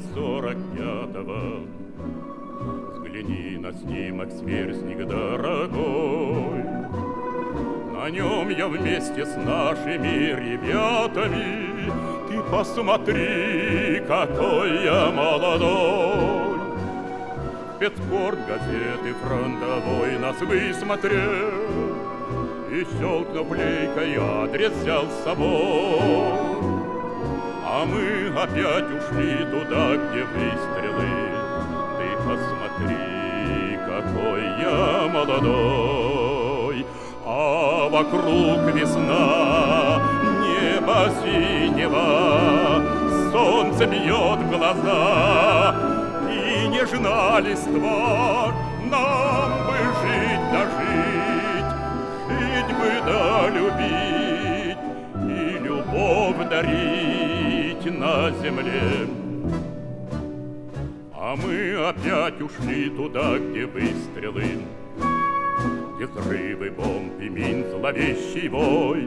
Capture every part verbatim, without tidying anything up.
сорок пятого. Взгляни на снимок, сверстник дорогой. На нем я вместе с нашими ребятами. Ты посмотри, какой я молодой. Спецкорт газеты фронтовой нас высмотрел и, щелкнув лейкой, адрес взял с собой. А мы опять ушли туда, где выстрелы. Ты посмотри, какой я молодой. А вокруг весна, небо синего, солнце бьет в глаза, и нежна листва. Нам бы жить да жить, жить бы да любить, и любовь дарить на земле. А мы опять ушли туда, где выстрелы, где взрывы бомб и мин, зловещий вой.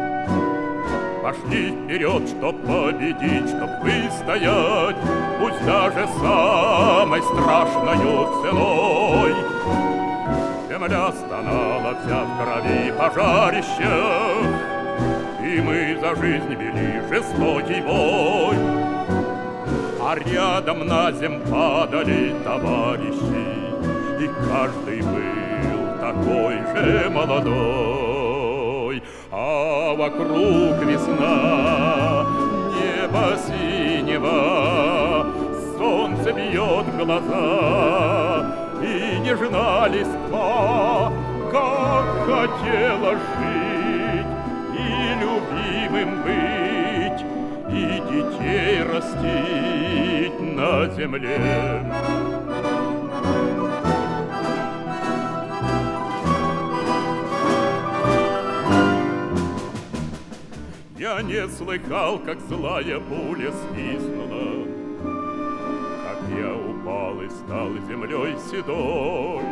Пошли вперед, чтоб победить, чтоб выстоять, пусть даже самой страшною ценой. Земля стонала вся в крови пожарищах, и мы за жизнь вели жестокий бой. А рядом на земь падали товарищи, и каждый был такой же молодой. А вокруг весна, небо синего, солнце бьет в глаза, и нежна листва. Как хотела жить и любимым быть, и детей растить на земле. Я не слыхал, как злая пуля свистнула, как я упал и стал землей седой,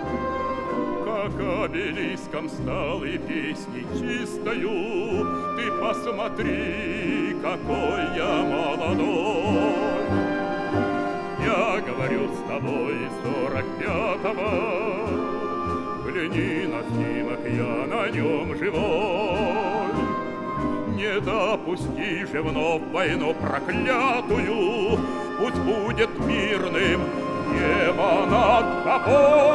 как обелиском стал и песней чистою. Ты посмотри, какой я молодой. Я говорю с тобой сорок пятого. Гляни на снимок, я на нем живой. Не допусти же вновь войну проклятую, пусть будет мирным небо над тобой.